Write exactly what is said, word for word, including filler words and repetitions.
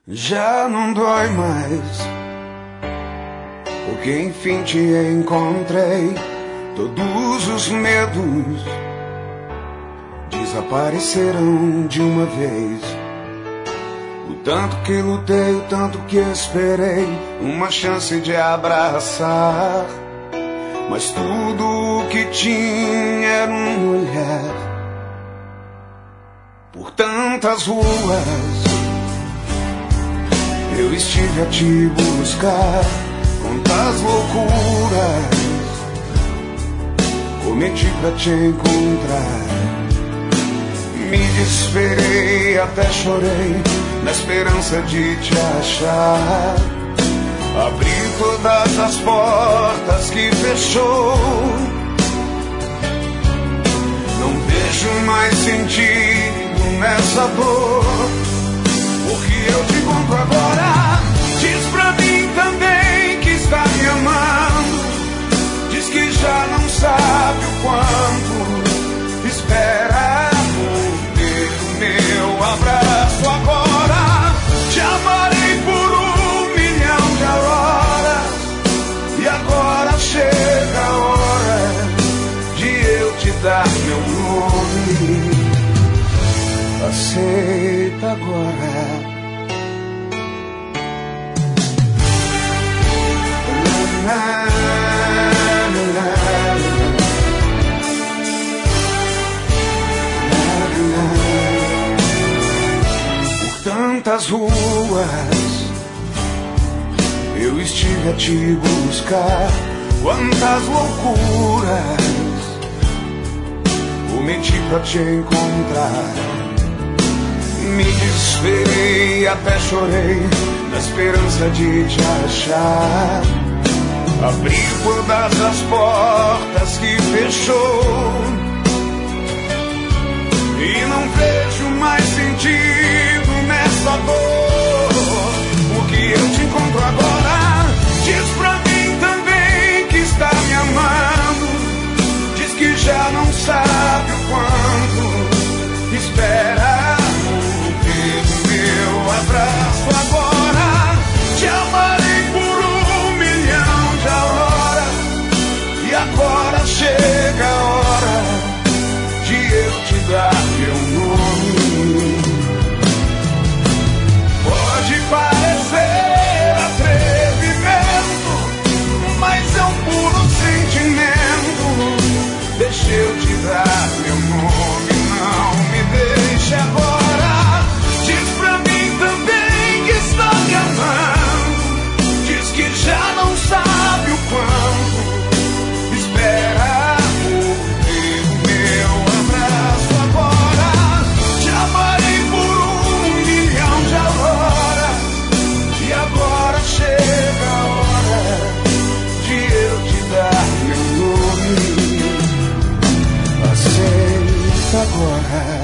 Já não dói mais, porque enfim te encontrei. Todos os medos desapareceram de uma vez. O tanto que lutei, o tanto que esperei, uma chance de abraçar. Mas tudo o que tinha era um olhar. Por tantas ruas eu estive a te buscar. Quantas loucuras cometi pra te encontrar. Me desesperei, até chorei, na esperança de te achar. Abri todas as portas que fechou. Não vejo mais sentido nessa dor, porque eu te encontro agora. Diz pra mim também que está me amando. Diz que já não sabe o quanto espera por ter o meu abraço agora. Te amarei por um milhão de auroras, e agora chega a hora de eu te dar meu nome. Aceita agora. Por tantas ruas eu estive a te buscar. Quantas loucuras cometi pra te encontrar. Me desesperei, até chorei, na esperança de te achar. Abri todas as portas que fechou, e não vejo mais sentido nessa dor, porque eu te encontro agora. Diz pra mim também que está me amando. Diz que já não sabe o quanto espera por ter o meu abraço agora. Te amarei por um milhão de auroras, e agora chega a hora de eu te dar meu nome. Pode parecer atrevimento, mas é um puro sentimento. Deixa eu te dar meu nome, não me deixe agora. Diz pra mim também que está me amando. Diz que já não sabe o quanto espera por ter o meu abraço agora. Te amarei por um milhão de auroras, e agora chega a hora de eu te dar meu nome. Aceita agora.